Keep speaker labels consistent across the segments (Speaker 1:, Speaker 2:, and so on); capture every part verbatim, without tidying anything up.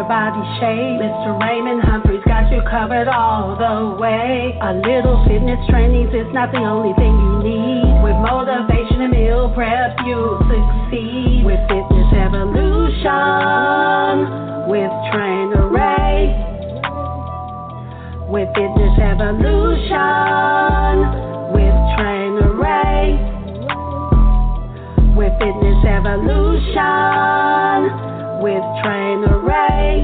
Speaker 1: body shape. Mister Raymond Humphreys got you covered all the way. A little fitness training's is not the only thing you need. With motivation and meal prep, you'll succeed. With Fitness Evolution, with Trainer Ray. With Fitness Evolution, with Trainer Ray. With Fitness Evolution, with Trainer Ray.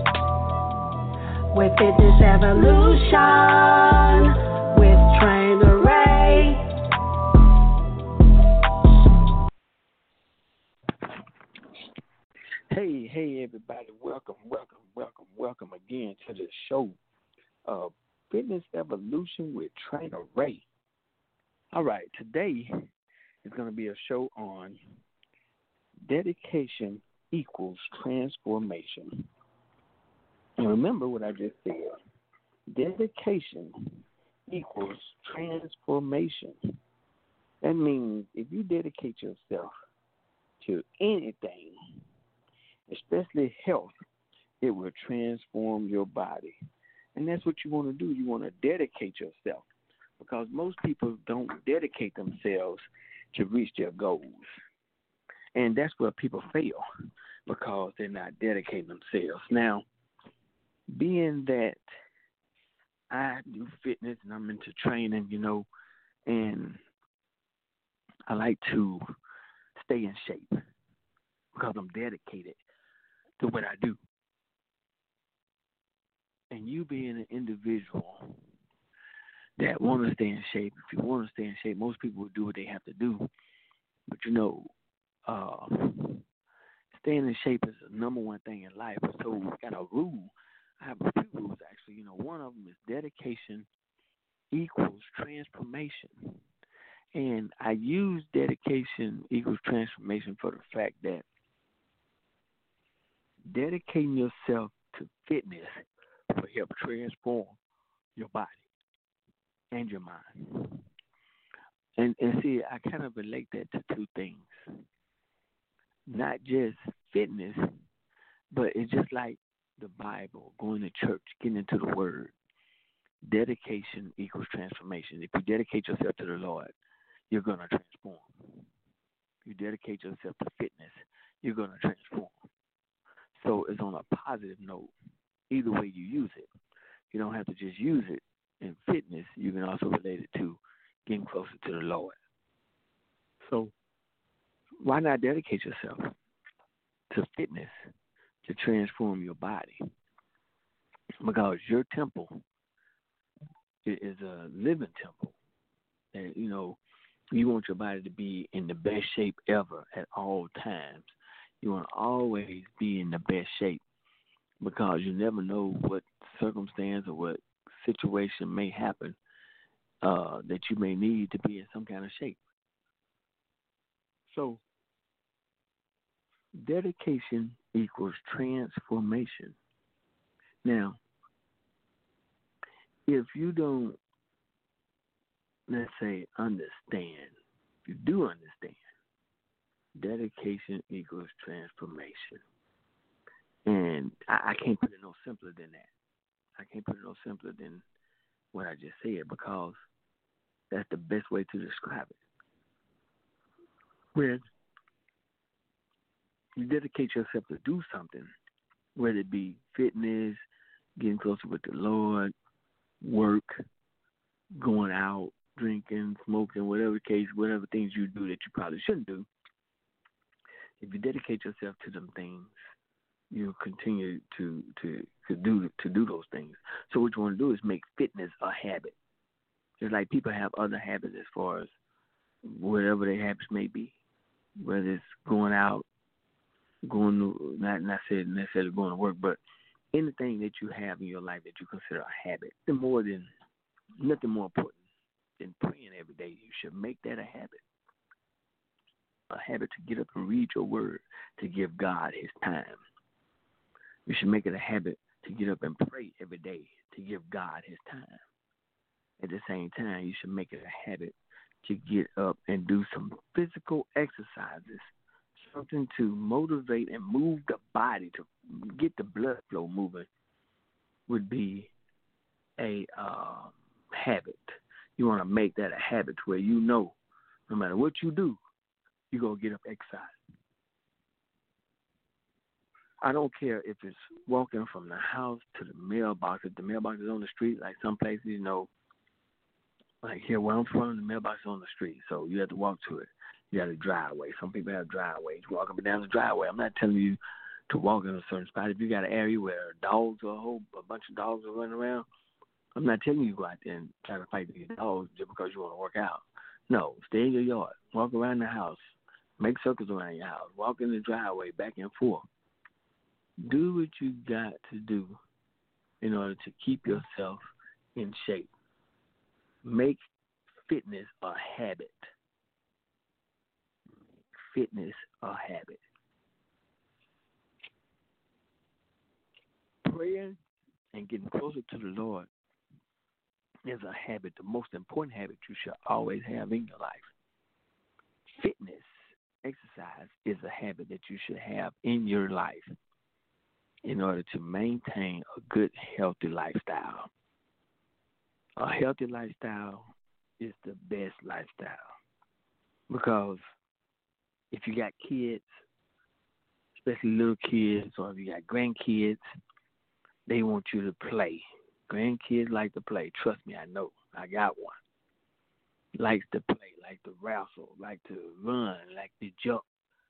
Speaker 1: With Fitness Evolution, with Trainer Ray.
Speaker 2: Hey, hey, everybody. Welcome, welcome, welcome, welcome again to the show of Fitness Evolution with Trainer Ray. All right, today is going to be a show on dedication equals transformation. And remember what I just said. Dedication equals transformation. That means if you dedicate yourself to anything, especially health, it will transform your body. And that's what you want to do. You want to dedicate yourself, because most people don't dedicate themselves to reach their goals. And that's where people fail, because they're not dedicating themselves. Now, being that I do fitness and I'm into training, you know, and I like to stay in shape because I'm dedicated to what I do. And you being an individual that want to stay in shape, if you want to stay in shape, most people will do what they have to do. But, you know, uh, staying in shape is the number one thing in life. So we got a rule. I have a few rules, actually. You know, one of them is dedication equals transformation. And I use dedication equals transformation for the fact that dedicating yourself to fitness will help transform your body and your mind. And, and see, I kind of relate that to two things. Not just fitness, but it's just like the Bible, going to church, getting into the Word. Dedication equals transformation. If you dedicate yourself to the Lord, you're going to transform. If you dedicate yourself to fitness, you're going to transform. So it's on a positive note, either way you use it. You don't have to just use it in fitness. You can also relate it to getting closer to the Lord. So why not dedicate yourself to fitness to transform your body? Because your temple is a living temple. And, you know, you want your body to be in the best shape ever at all times. You want to always be in the best shape, because you never know what circumstance or what situation may happen uh, that you may need to be in some kind of shape. So dedication equals transformation. Now, if you don't, let's say, understand, if you do understand, dedication equals transformation. And I, I can't put it no simpler than that. I can't put it no simpler than what I just said, because that's the best way to describe it. When you dedicate yourself to do something, whether it be fitness, getting closer with the Lord, work, going out, drinking, smoking, whatever case, whatever things you do that you probably shouldn't do, if you dedicate yourself to them things, you'll continue to, to, to do to do those things. So what you want to do is make fitness a habit. Just like people have other habits as far as whatever their habits may be, whether it's going out, going to, not not necessarily going to work, but anything that you have in your life that you consider a habit. Nothing more than nothing more important than praying every day. You should make that a habit. A habit to get up and read your word, to give God his time. You should make it a habit to get up and pray every day, to give God his time. At the same time, you should make it a habit to get up and do some physical exercises, something to motivate and move the body, to get the blood flow moving would be a uh, habit. You want to make that a habit where you know no matter what you do, you're going to get up exercise. I don't care if it's walking from the house to the mailbox. If the mailbox is on the street, like some places, you know, like here where I'm from, the mailbox is on the street, so you have to walk to it. You got a driveway. Some people have driveways. You walk up and down the driveway. I'm not telling you to walk in a certain spot. If you got an area where dogs or a whole a bunch of dogs are running around, I'm not telling you to go out there and try to fight these dogs just because you want to work out. No, stay in your yard. Walk around the house. Make circles around your house. Walk in the driveway back and forth. Do what you got to do in order to keep yourself in shape. Make fitness a habit. Fitness a habit. Praying and getting closer to the Lord is a habit, the most important habit you should always have in your life. Fitness, exercise, is a habit that you should have in your life in order to maintain a good, healthy lifestyle. A healthy lifestyle is the best lifestyle because if you got kids, especially little kids, or if you got grandkids, they want you to play. Grandkids like to play. Trust me, I know. I got one. Likes to play, like to wrestle, like to run, like to jump.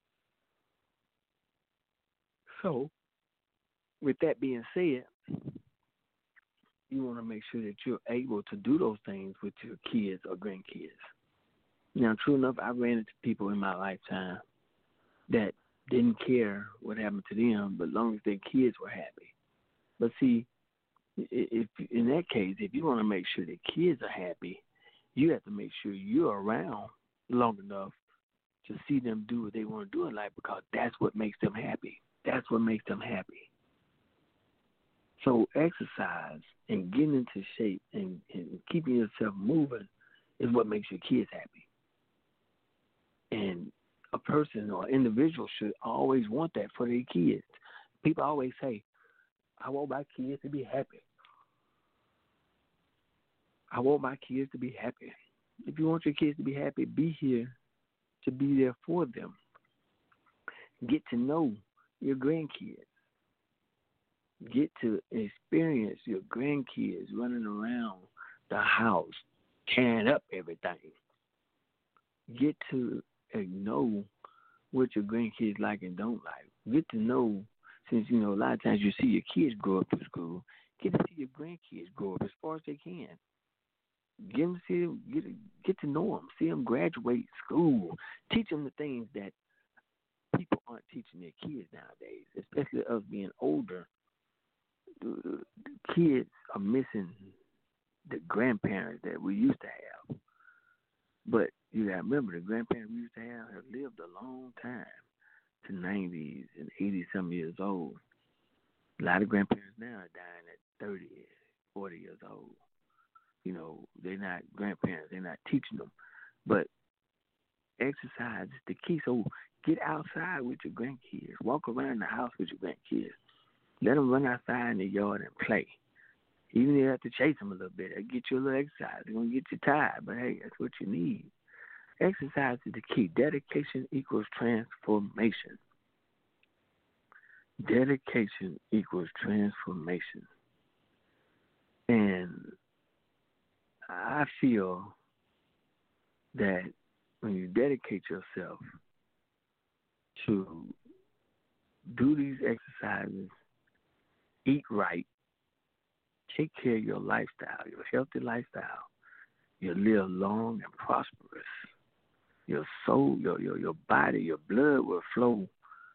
Speaker 2: So, with that being said, you want to make sure that you're able to do those things with your kids or grandkids. Now, true enough, I ran into people in my lifetime that didn't care what happened to them, but as long as their kids were happy. But see, if in that case, if you want to make sure the kids are happy, you have to make sure you're around long enough to see them do what they want to do in life because that's what makes them happy. That's what makes them happy. So exercise and getting into shape and, and keeping yourself moving is what makes your kids happy. And a person or individual should always want that for their kids. People always say, I want my kids to be happy. I want my kids to be happy. If you want your kids to be happy, be here to be there for them. Get to know your grandkids. Get to experience your grandkids running around the house, tearing up everything. Get to know what your grandkids like and don't like. Get to know, since, you know, a lot of times you see your kids grow up in school, get to see your grandkids grow up as far as they can. Get them to see them, get, get to know them, see them graduate school. Teach them the things that people aren't teaching their kids nowadays, especially us being older. The kids are missing the grandparents that we used to have. But you got to remember, the grandparents we used to have have lived a long time, to nineties and eighty-some years old. A lot of grandparents now are dying at thirty, forty years old. You know, they're not grandparents. They're not teaching them. But exercise is the key. So get outside with your grandkids. Walk around the house with your grandkids. Let them run outside in the yard and play. Even if you have to chase them a little bit, that'll get you a little exercise. They're going to get you tired, but hey, that's what you need. Exercise is the key. Dedication equals transformation. Dedication equals transformation. And I feel that when you dedicate yourself to do these exercises, eat right, take care of your lifestyle, your healthy lifestyle, you'll live long and prosperous. Your soul, your, your, your body, your blood will flow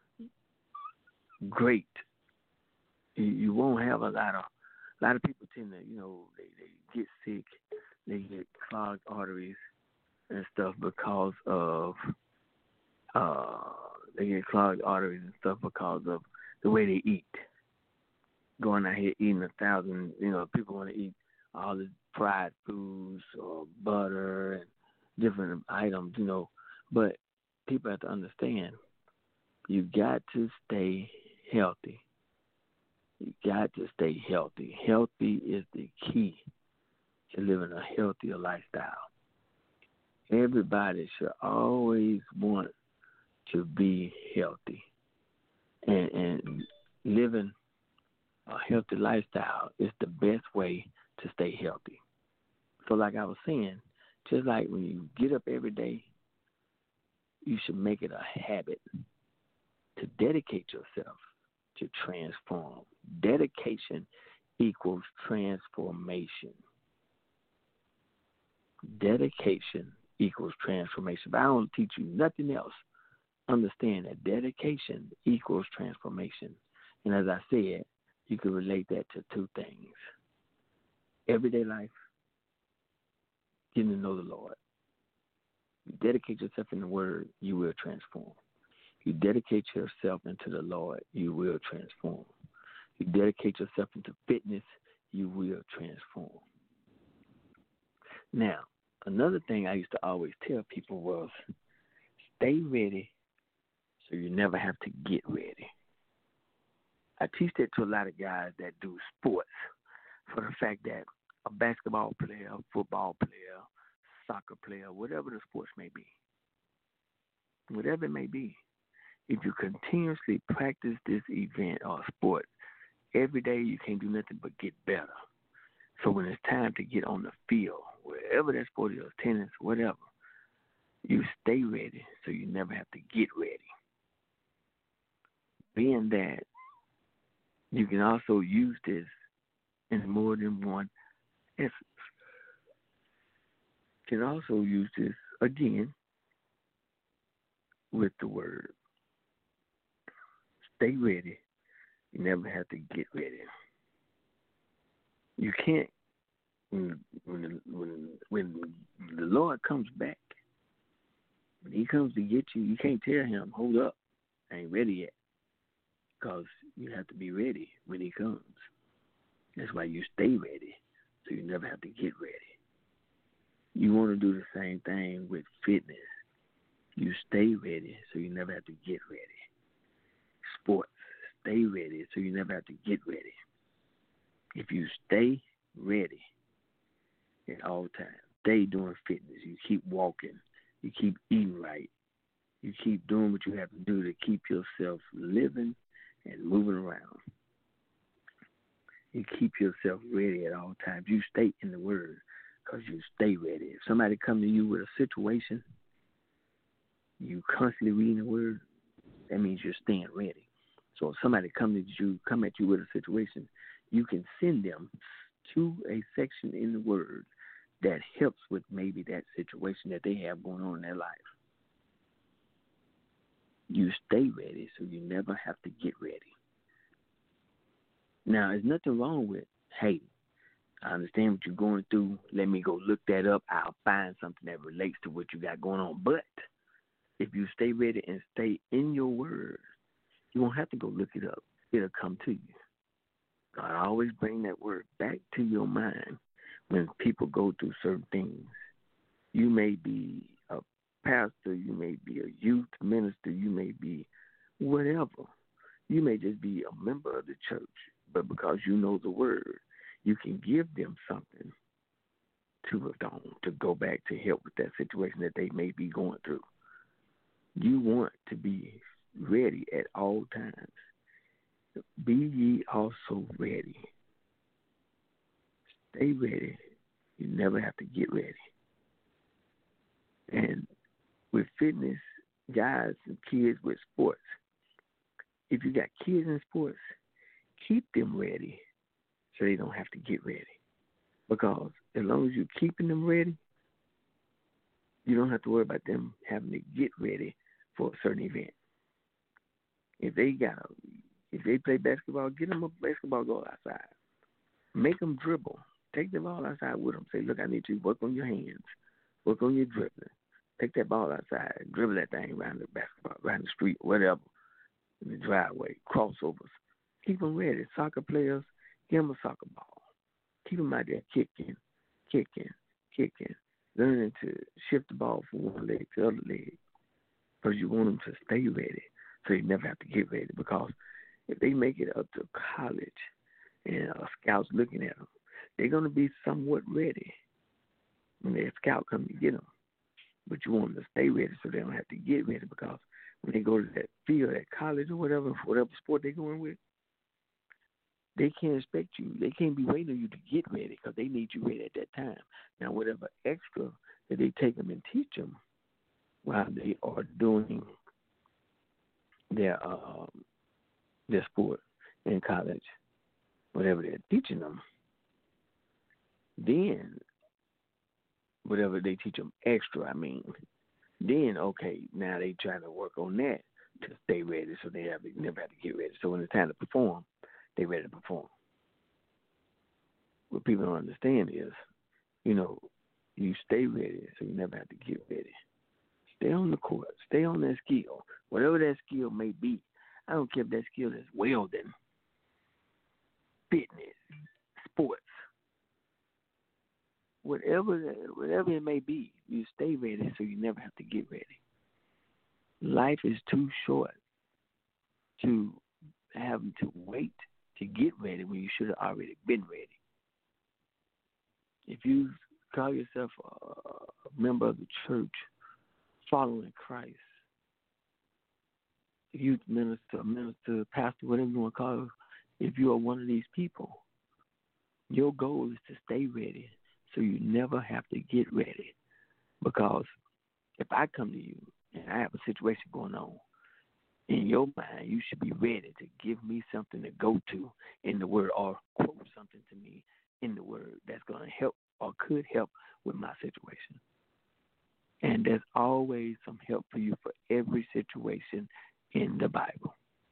Speaker 2: great. You, you won't have a lot of, a lot of people tend to, you know, they, they get sick, they get clogged arteries and stuff because of, uh, they get clogged arteries and stuff because of the way they eat. Going out here eating a thousand, you know, people want to eat all the fried foods or butter and different items, you know. But people have to understand, you got to stay healthy. got to stay healthy. Healthy is the key to living a healthier lifestyle. Everybody should always want to be healthy. And, and living a healthy lifestyle is the best way to stay healthy. So like I was saying, just like when you get up every day, you should make it a habit to dedicate yourself to transform. Dedication equals transformation. Dedication equals transformation. If I don't teach you nothing else, understand that dedication equals transformation. And as I said, you can relate that to two things. Everyday life, getting to know the Lord. You dedicate yourself in the Word, you will transform. You dedicate yourself into the Lord, you will transform. You dedicate yourself into fitness, you will transform. Now, another thing I used to always tell people was, stay ready so you never have to get ready. I teach that to a lot of guys that do sports for the fact that a basketball player, a football player, soccer player, whatever the sports may be, whatever it may be, if you continuously practice this event or sport, every day you can't do nothing but get better. So when it's time to get on the field, wherever that sport is, tennis, whatever, you stay ready so you never have to get ready. Being that, you can also use this in more than one essence. You can also use this, again, with the Word. Stay ready. You never have to get ready. You can't, when, when, when, when the Lord comes back, when he comes to get you, you can't tell him, hold up, I ain't ready yet. Because you have to be ready when he comes. That's why you stay ready, so you never have to get ready. You want to do the same thing with fitness. You stay ready, so you never have to get ready. Sports, stay ready, so you never have to get ready. If you stay ready at all times, stay doing fitness, you keep walking, you keep eating right, you keep doing what you have to do to keep yourself living and moving around. You keep yourself ready at all times. You stay in the Word because you stay ready. If somebody come to you with a situation, you constantly reading the Word, that means you're staying ready. So if somebody come to you, come at you with a situation, you can send them to a section in the Word that helps with maybe that situation that they have going on in their life. You stay ready so you never have to get ready. Now, there's nothing wrong with, hey, I understand what you're going through. Let me go look that up. I'll find something that relates to what you got going on. But if you stay ready and stay in your Word, you won't have to go look it up. It'll come to you. God always bring that Word back to your mind when people go through certain things. You may be a pastor, you may be a youth minister, you may be whatever. You may just be a member of the church, but because you know the Word, you can give them something to work on, to go back to help with that situation that they may be going through. You want to be ready at all times. Be ye also ready. Stay ready. You never have to get ready. And with fitness, guys and kids with sports, if you got kids in sports, keep them ready so they don't have to get ready. Because as long as you're keeping them ready, you don't have to worry about them having to get ready for a certain event. If they got, a, if they play basketball, get them a basketball goal outside. Make them dribble. Take the ball outside with them. Say, look, I need you to work on your hands, work on your dribbling. Take that ball outside, dribble that thing around the basketball, around the street, whatever, in the driveway, crossovers. Keep them ready. Soccer players, give them a soccer ball. Keep them out there kicking, kicking, kicking, learning to shift the ball from one leg to the other leg. Because you want them to stay ready so you never have to get ready. Because if they make it up to college, looking at them. They're going to be somewhat ready when their scout comes to get them. But you want them to stay ready so they don't have to get ready, because when they go to that field at college or whatever, whatever sport they're going with, they can't expect you. They can't be waiting on you to get ready, because they need you ready at that time. Now, whatever extra that they take them and teach them while they are doing their um, their sport in college, whatever they're teaching them, then whatever they teach them extra, I mean, then, okay, now they trying to work on that to stay ready so they have, never have to get ready. So when it's time to perform, they ready to perform. What people don't understand is, you know, you stay ready so you never have to get ready. Stay on the court. Stay on that skill. Whatever that skill may be. I don't care if that skill is welding, fitness, sports. Whatever whatever it may be, you stay ready so you never have to get ready. Life is too short to have to wait to get ready when you should have already been ready. If you call yourself a member of the church, following Christ, youth minister, minister, pastor, whatever you want to call it, if you are one of these people, your goal is to stay ready so you never have to get ready. Because if I come to you and I have a situation going on, in your mind, you should be ready to give me something to go to in the Word, or quote something to me in the Word that's going to help or could help with my situation. And there's always some help for you for every situation in the Bible.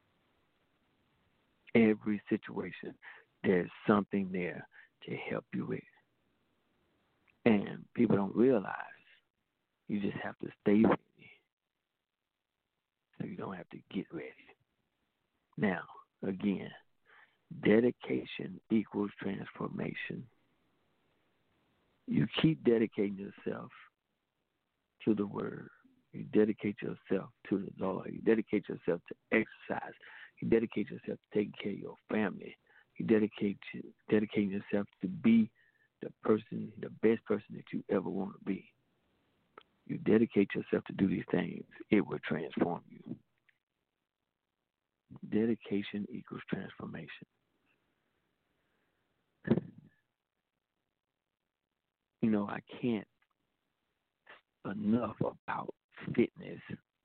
Speaker 2: Every situation, there's something there to help you with. And people don't realize you just have to stay ready so you don't have to get ready. Now, again, dedication equals transformation. You keep dedicating yourself to the Word. You dedicate yourself to the Lord. You dedicate yourself to exercise. You dedicate yourself to taking care of your family. You dedicate dedicating yourself to be the person, the best person that you ever want to be. You dedicate yourself to do these things, it will transform you. Dedication equals transformation. You know, I can't enough about fitness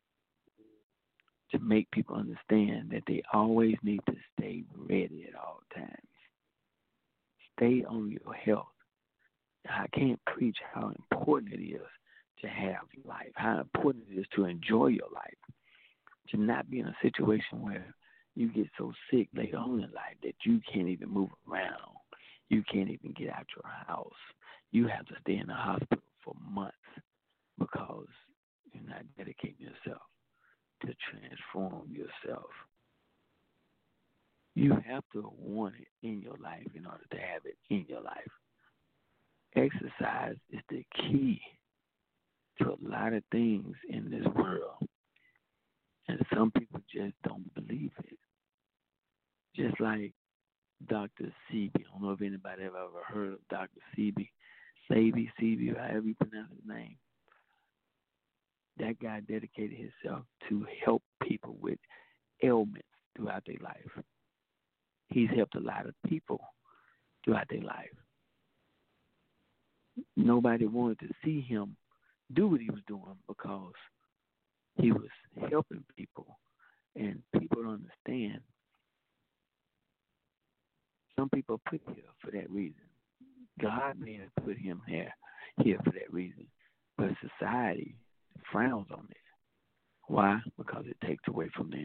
Speaker 2: to make people understand that they always need to stay ready at all times. Stay on your health. I can't preach how important it is to have life, how important it is to enjoy your life, to not be in a situation where you get so sick later on in life that you can't even move around. You can't even get out your house. You have to stay in the hospital for months because you're not dedicating yourself to transform yourself. You have to want it in your life in order to have it in your life. Exercise is the key to a lot of things in this world. And some people just don't believe it. Just like Doctor Sebi. I don't know if anybody ever heard of Doctor Sebi. Sebi, Sebi, however you pronounce his name. That guy dedicated himself to help people with ailments throughout their life. He's helped a lot of people throughout their life. Nobody wanted to see him do what he was doing because he was helping people. And people don't understand. Some people put here for that reason. God may have put him here, here for that reason. But society frowns on it. Why? Because it takes away from them.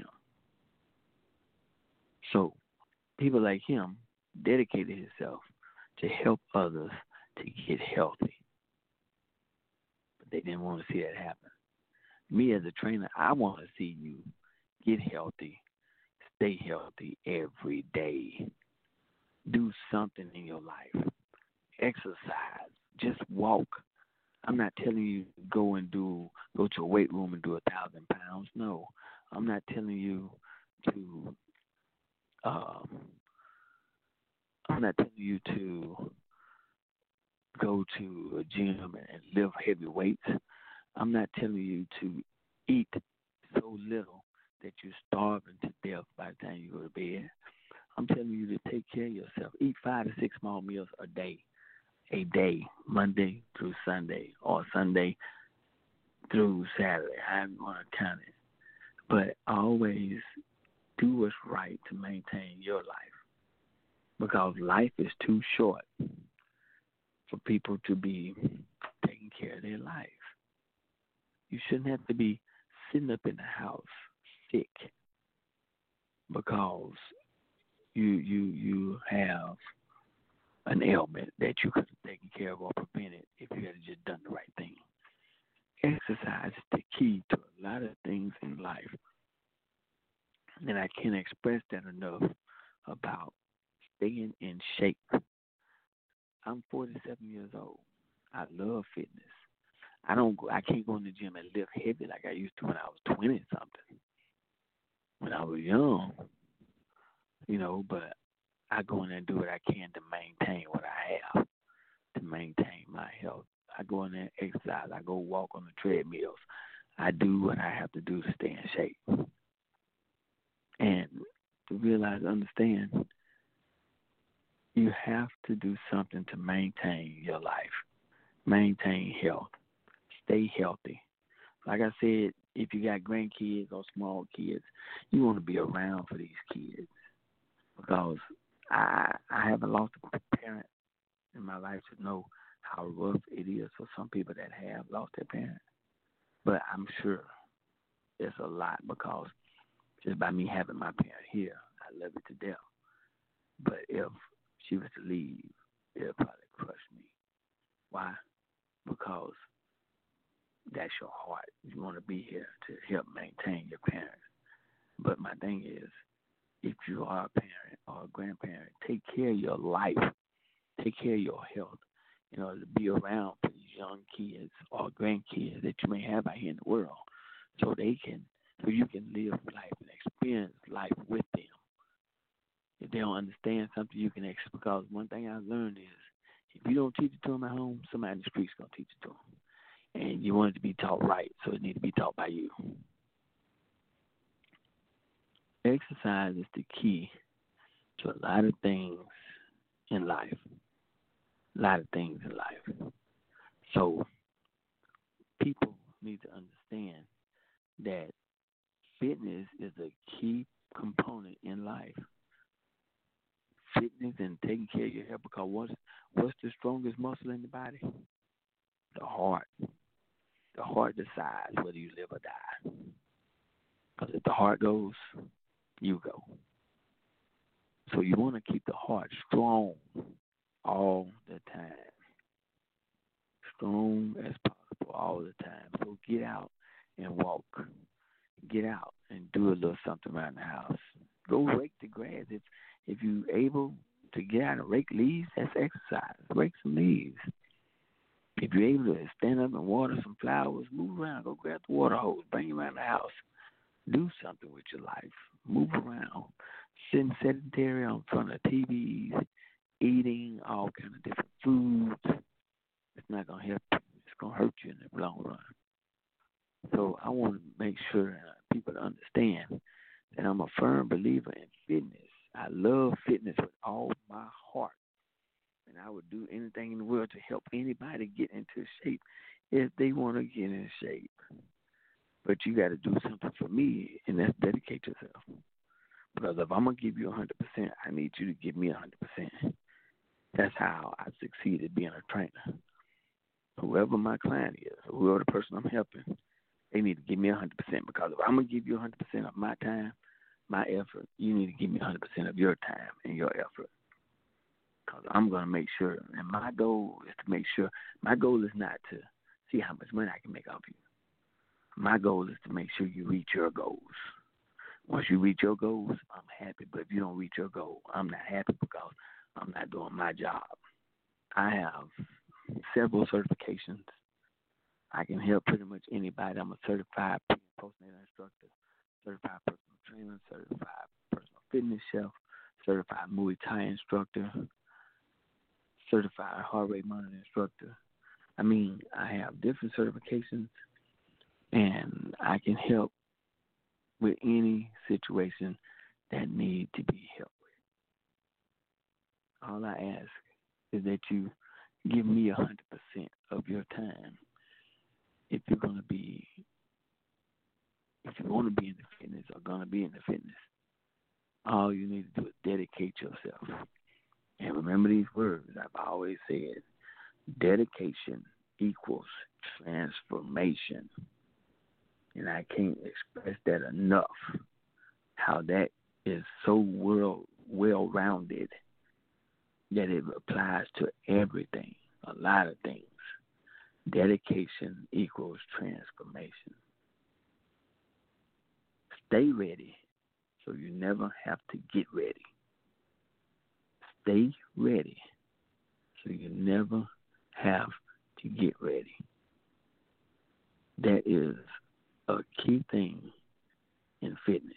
Speaker 2: So people like him dedicated himself to help others to get healthy. But they didn't want to see that happen. Me as a trainer, I want to see you get healthy, stay healthy every day. Do something in your life. Exercise. Just walk. I'm not telling you to go and do, go to a weight room and do a thousand pounds. No. I'm not telling you to um, uh, I'm not telling you to go to a gym and lift heavy weights. I'm not telling you to eat so little that you're starving to death by the time you go to bed. I'm telling you to take care of yourself. Eat five to six small meals a day, a day, Monday through Sunday, or Sunday through Saturday, however you want to count it. But always do what's right to maintain your life, because life is too short for people to be taking care of their life. You shouldn't have to be sitting up in the house sick because you you you have an ailment that you could have taken care of or prevented if you had just done the right thing. Exercise is the key to a lot of things in life. And I can't express that enough about staying in shape. I'm forty-seven years old. I love fitness. I don't go, I can't go in the gym and lift heavy like I used to when I was twenty something. When I was young, you know, but I go in there and do what I can to maintain what I have, to maintain my health. I go in there and exercise. I go walk on the treadmills. I do what I have to do to stay in shape. And to realize, understand, you have to do something to maintain your life, maintain health, stay healthy. Like I said, if you got grandkids or small kids, you want to be around for these kids, because I I haven't lost a parent in my life to know how rough it is for some people that have lost their parent. But I'm sure it's a lot, because just by me having my parent here, I love it to death. But if she was to leave, it'll probably crush me. Why? Because that's your heart. You want to be here to help maintain your parents. But my thing is, if you are a parent or a grandparent, take care of your life. Take care of your health in order to be around for these young kids or grandkids that you may have out here in the world, so they can, so you can live life and experience life with them. If they don't understand something, you can experience. Because one thing I've learned is, if you don't teach it to them at home, somebody in the street's gonna teach it to them. And you want it to be taught right, so it needs to be taught by you. Exercise is the key to a lot of things in life. A lot of things in life. So people need to understand that fitness is a key component in life. Fitness and taking care of your health, because what's, what's the strongest muscle in the body? The heart. The heart decides whether you live or die. Because if the heart goes, you go. So you want to keep the heart strong all the time. Strong as possible all the time. So get out and walk. Get out and do a little something around the house. Go rake the grass. If if you're able to get out and rake leaves, that's exercise. Rake some leaves. If you're able to stand up and water some flowers, move around. Go grab the water hose. Bring it around the house. Do something with your life. Move around. Sitting sedentary on front of T Vs, eating all kind of different foods, it's not going to help you. It's going to hurt you in the long run. So I want to make sure people understand that I'm a firm believer in fitness. I love fitness with all my heart. And I would do anything in the world to help anybody get into shape if they want to get in shape. But you got to do something for me, and that's dedicate yourself. Because if I'm going to give you one hundred percent, I need you to give me one hundred percent. That's how I succeeded being a trainer. Whoever my client is, whoever the person I'm helping, they need to give me one hundred percent. Because if I'm going to give you one hundred percent of my time, my effort, you need to give me one hundred percent of your time and your effort. Because I'm going to make sure, and my goal is to make sure, my goal is not to see how much money I can make off you. My goal is to make sure you reach your goals. Once you reach your goals, I'm happy. But if you don't reach your goal, I'm not happy, because I'm not doing my job. I have several certifications. I can help pretty much anybody. I'm a certified postnatal instructor, certified personal trainer, certified personal fitness chef, certified Muay Thai instructor. certified heart rate monitor instructor. I mean, I have different certifications, and I can help with any situation that need to be helped with. All I ask is that you give me a hundred percent of your time if you're gonna be if you want to be in the fitness or gonna be in the fitness. All you need to do is dedicate yourself. And remember these words I've always said: dedication equals transformation. And I can't express that enough, how that is so well, well-rounded that it applies to everything, a lot of things. Dedication equals transformation. Stay ready so you never have to get ready. Stay ready so you never have to get ready. That is a key thing in fitness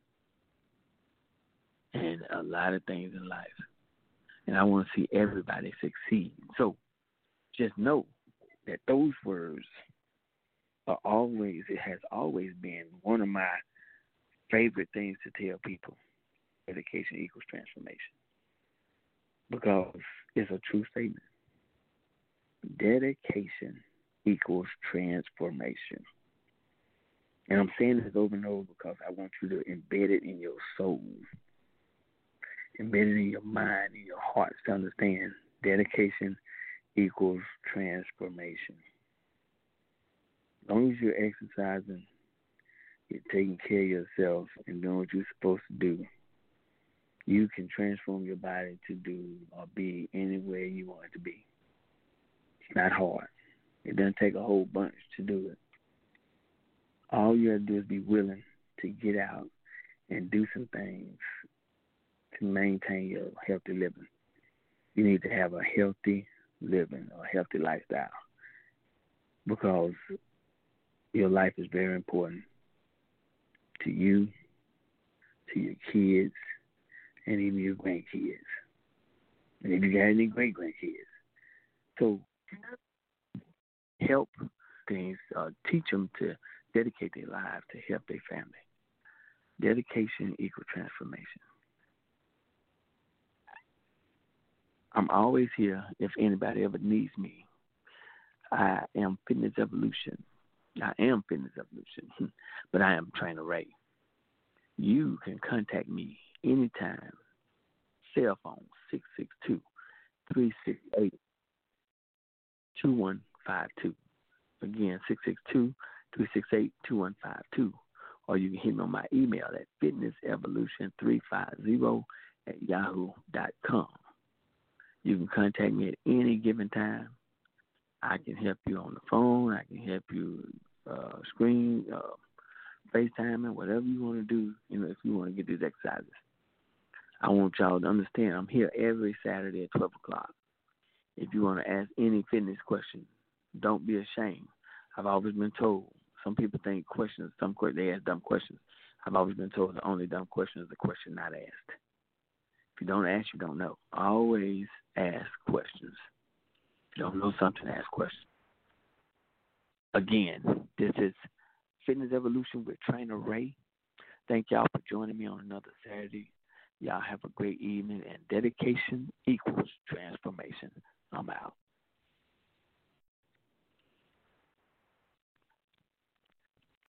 Speaker 2: and a lot of things in life. And I want to see everybody succeed. So just know that those words are always, it has always been one of my favorite things to tell people. Dedication equals transformation. Because it's a true statement. Dedication equals transformation. And I'm saying this over and over because I want you to embed it in your soul, embed it in your mind, in your heart, to understand dedication equals transformation. As long as you're exercising, you're taking care of yourself and doing what you're supposed to do, you can transform your body to do or be anywhere you want it to be. It's not hard. It doesn't take a whole bunch to do it. All you have to do is be willing to get out and do some things to maintain your healthy living. You need to have a healthy living, a healthy lifestyle, because your life is very important to you, to your kids, and even your grandkids. And if you got any great-grandkids. So help things, uh, teach them to dedicate their lives to help their family. Dedication equals transformation. I'm always here if anybody ever needs me. I am Fitness Evolution. I am Fitness Evolution, but I am Trainer Ray. You can contact me anytime. Cell phone, six six two, three six eight, two one five two. Again, six six two, three six eight, two one five two. Or you can hit me on my email at fitness evolution three fifty at yahoo dot com. You can contact me at any given time. I can help you on the phone. I can help you uh, screen, uh, FaceTime, whatever you want to do, you know, if you want to get these exercises. I want y'all to understand I'm here every Saturday at twelve o'clock. If you want to ask any fitness question, don't be ashamed. I've always been told, some people think questions, some they ask dumb questions. I've always been told the only dumb question is the question not asked. If you don't ask, you don't know. Always ask questions. If you don't know something, ask questions. Again, this is Fitness Evolution with Trainer Ray. Thank y'all for joining me on another Saturday. Y'all have a great evening, and dedication equals transformation. I'm out.